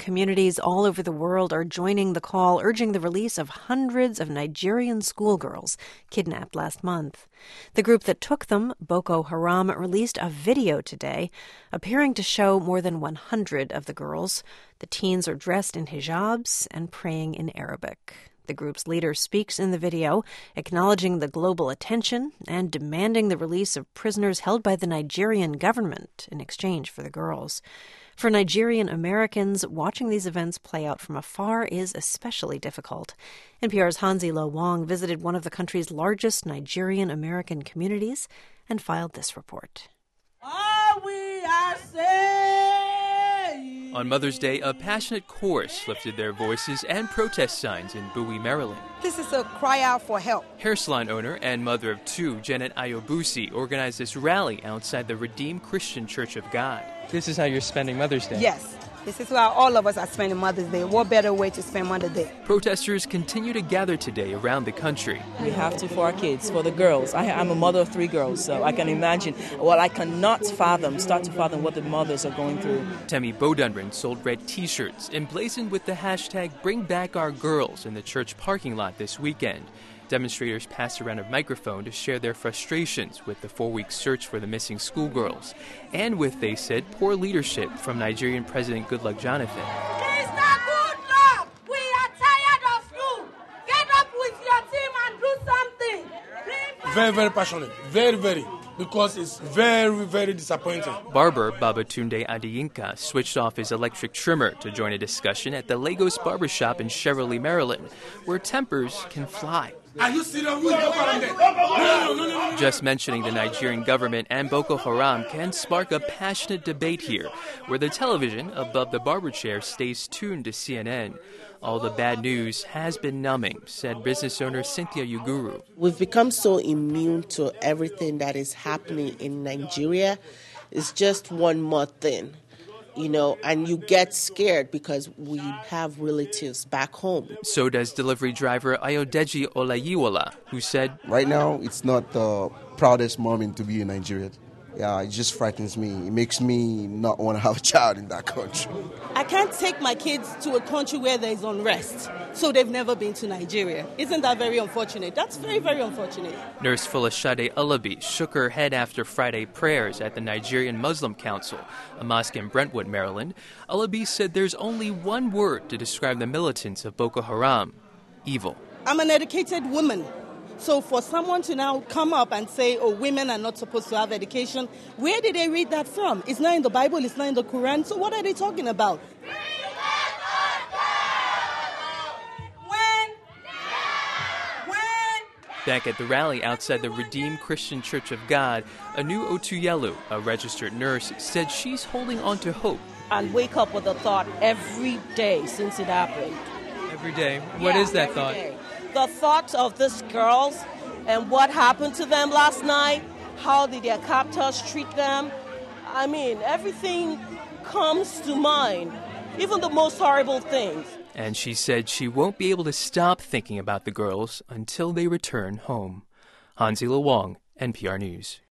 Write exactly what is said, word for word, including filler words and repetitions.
communities all over the world are joining the call urging the release of hundreds of Nigerian schoolgirls kidnapped last month. The group that took them, Boko Haram, released a video today appearing to show more than one hundred of the girls. The teens are dressed in hijabs and praying in Arabic. The group's leader speaks in the video, acknowledging the global attention and demanding the release of prisoners held by the Nigerian government in exchange for the girls. For Nigerian Americans, watching these events play out from afar is especially difficult. N P R's Hansilo Wong visited one of the country's largest Nigerian American communities and filed this report. All we are saying. On Mother's Day, a passionate chorus lifted their voices and protest signs in Bowie, Maryland. This is a cry out for help. Hair salon owner and mother of two, Janet Ayobusi, organized this rally outside the Redeemed Christian Church of God. This is how you're spending Mother's Day? Yes. This is how all of us are spending Mother's Day. What better way to spend Mother's Day? Protesters continue to gather today around the country. We have to for our kids, for the girls. I, I'm a mother of three girls, so I can imagine, well, I cannot fathom, start to fathom what the mothers are going through. Temi Bodunrin sold red T-shirts emblazoned with the hashtag Bring Back Our Girls in the church parking lot this weekend. Demonstrators passed around a microphone to share their frustrations with the four-week search for the missing schoolgirls, and with, they said, poor leadership from Nigerian President Goodluck Jonathan. Mister Goodluck, we are tired of you. Get up with your team and do something. Very, very passionate. Very, very. Because it's very, very disappointing. Barber Babatunde Adeyinka switched off his electric trimmer to join a discussion at the Lagos Barbershop in Cheverly, Maryland, where tempers can fly. Are you serious? No, no, no, no. Just mentioning the Nigerian government and Boko Haram can spark a passionate debate here, where the television above the barber chair stays tuned to C N N. All the bad news has been numbing, said business owner Cynthia Uguru. We've become so immune to everything that is happening in Nigeria. It's just one more thing, you know, and you get scared because we have relatives back home. So does delivery driver Ayodeji Olayiwola, who said, right now, it's not the proudest moment to be in Nigeria. Yeah, it just frightens me. It makes me not want to have a child in that country. I can't take my kids to a country where there is unrest, so they've never been to Nigeria. Isn't that very unfortunate? That's very, very unfortunate. Nurse Folashade Alabi shook her head after Friday prayers at the Nigerian Muslim Council, a mosque in Brentwood, Maryland. Alabi said there's only one word to describe the militants of Boko Haram: evil. I'm an educated woman. So for someone to now come up and say, oh, women are not supposed to have education, where did they read that from? It's not in the Bible, it's not in the Quran, so what are they talking about? When? When? Back at the rally outside the Redeemed Christian Church of God, Anu Otuyelu, a registered nurse, said she's holding on to hope. And wake up with a thought every day since it happened. Every day? What yeah, is that every thought? Day. The thought of these girls and what happened to them last night, how did their captors treat them? I mean, everything comes to mind, even the most horrible things. And she said she won't be able to stop thinking about the girls until they return home. Hansilo Wong, N P R News.